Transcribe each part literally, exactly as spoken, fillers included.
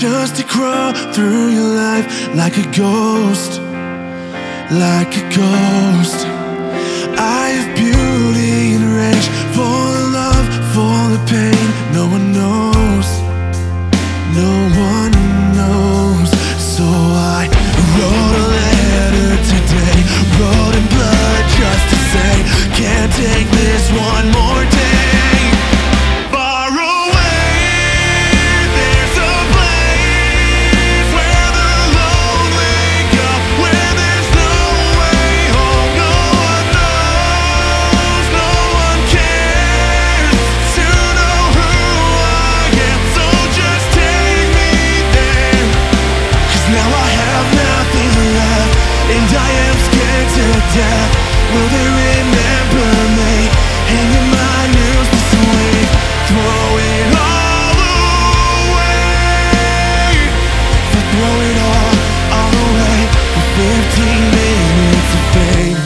just to crawl through your life like a ghost, like a ghost. I have beauty and rage, full of love, full of pain. No one knows, no one knows. So I wrote a letter today, wrote in blood just to say, can't take this one more day. Death, will they remember me? Hanging my news this week, throw it all away. But throw it all, all away for fifteen minutes of fame.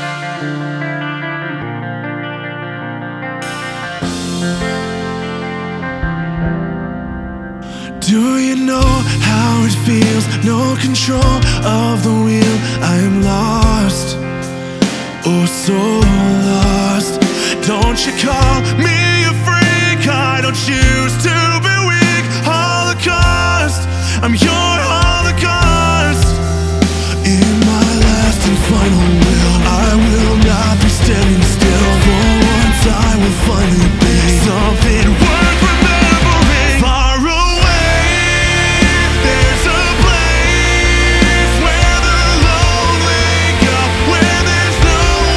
Do you know how it feels? No control of the wheel. I am lost, oh so lost. Don't you call me a freak, I don't choose to be weak. Holocaust, I'm your Holocaust. In my last and final will, I will not be standing still. For once I will finally be something worth remembering. Far away, there's a place where the lonely go, where there's no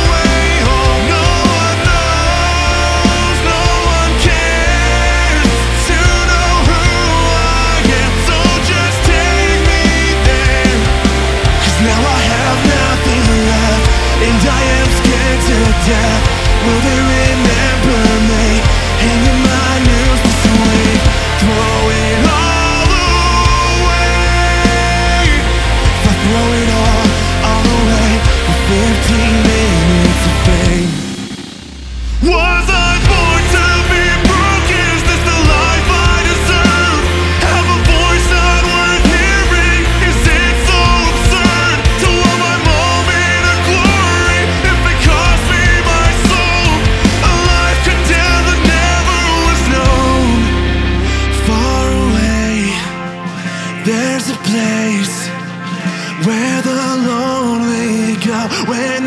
death. Will they remember me? Hanging my news this week, throw it all away. If I throw it all, all away for fifteen minutes of fame. Was I born to be broken? Is this the life I deserve? Have a voice not worth hearing? Is it so absurd to want my moment of glory if it cost me my soul? A life condemned that never was known. Far away, there's a place where the lonely go, when